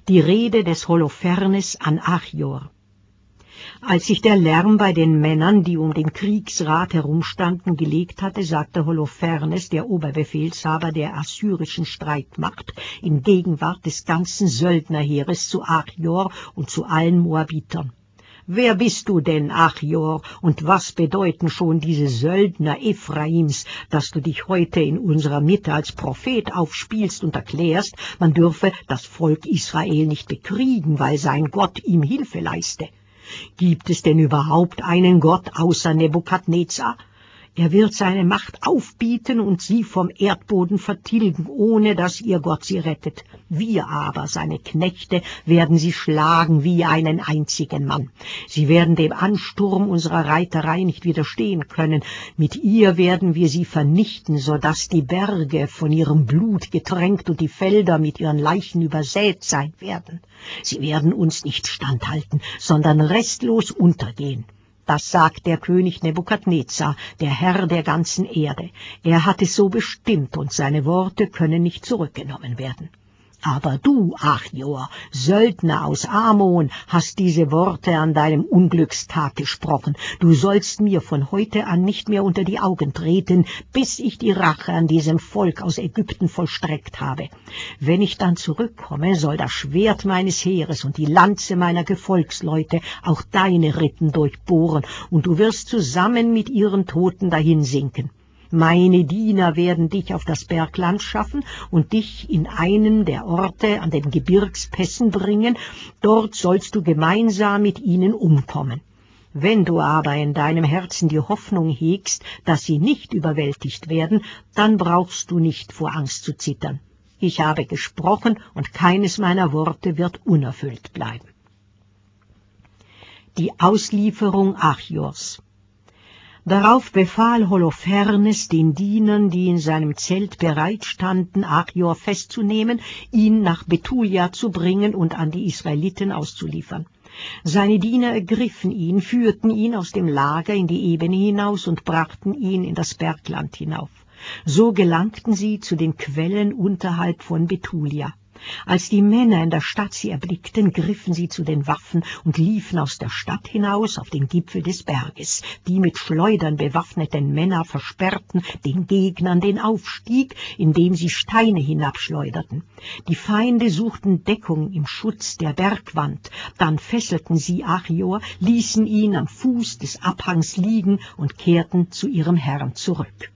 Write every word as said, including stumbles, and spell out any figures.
Die Rede des Holofernes an Achior. Als sich der Lärm bei den Männern, die um den Kriegsrat herumstanden, gelegt hatte, sagte Holofernes, der Oberbefehlshaber der assyrischen Streitmacht, in Gegenwart des ganzen Söldnerheeres zu Achior und zu allen Moabitern: »Wer bist du denn, Achior, und was bedeuten schon diese Söldner Ephraims, dass du dich heute in unserer Mitte als Prophet aufspielst und erklärst, man dürfe das Volk Israel nicht bekriegen, weil sein Gott ihm Hilfe leiste? Gibt es denn überhaupt einen Gott außer Nebukadnezar? Er wird seine Macht aufbieten und sie vom Erdboden vertilgen, ohne dass ihr Gott sie rettet. Wir aber, seine Knechte, werden sie schlagen wie einen einzigen Mann. Sie werden dem Ansturm unserer Reiterei nicht widerstehen können. Mit ihr werden wir sie vernichten, so dass die Berge von ihrem Blut getränkt und die Felder mit ihren Leichen übersät sein werden. Sie werden uns nicht standhalten, sondern restlos untergehen. Das sagt der König Nebukadnezar, der Herr der ganzen Erde. Er hat es so bestimmt, und seine Worte können nicht zurückgenommen werden. Aber du, Achior, Söldner aus Ammon, hast diese Worte an deinem Unglückstag gesprochen. Du sollst mir von heute an nicht mehr unter die Augen treten, bis ich die Rache an diesem Volk aus Ägypten vollstreckt habe. Wenn ich dann zurückkomme, soll das Schwert meines Heeres und die Lanze meiner Gefolgsleute auch deine Rippen durchbohren, und du wirst zusammen mit ihren Toten dahinsinken. Meine Diener werden dich auf das Bergland schaffen und dich in einen der Orte an den Gebirgspässen bringen. Dort sollst du gemeinsam mit ihnen umkommen. Wenn du aber in deinem Herzen die Hoffnung hegst, dass sie nicht überwältigt werden, dann brauchst du nicht vor Angst zu zittern. Ich habe gesprochen, und keines meiner Worte wird unerfüllt bleiben. Die Auslieferung Achiors. Darauf befahl Holofernes den Dienern, die in seinem Zelt bereit standen, Achior festzunehmen, ihn nach Betulia zu bringen und an die Israeliten auszuliefern. Seine Diener ergriffen ihn, führten ihn aus dem Lager in die Ebene hinaus und brachten ihn in das Bergland hinauf. So gelangten sie zu den Quellen unterhalb von Betulia. Als die Männer in der Stadt sie erblickten, griffen sie zu den Waffen und liefen aus der Stadt hinaus auf den Gipfel des Berges. Die mit Schleudern bewaffneten Männer versperrten den Gegnern den Aufstieg, indem sie Steine hinabschleuderten. Die Feinde suchten Deckung im Schutz der Bergwand. Dann fesselten sie Achior, ließen ihn am Fuß des Abhangs liegen und kehrten zu ihrem Herrn zurück.